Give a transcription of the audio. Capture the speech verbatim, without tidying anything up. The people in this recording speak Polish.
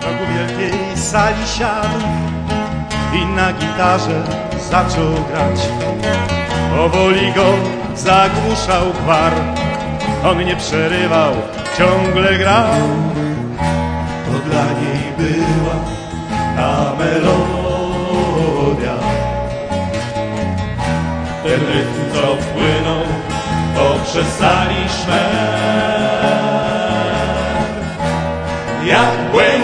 rogu wielkiej sali siadł i na gitarze zaczął grać. Powoli go zagłuszał gwar, on nie przerywał, ciągle grał. To dla niej była ta melodia, ten rytm, co płynął poprzez sali szmer. Jak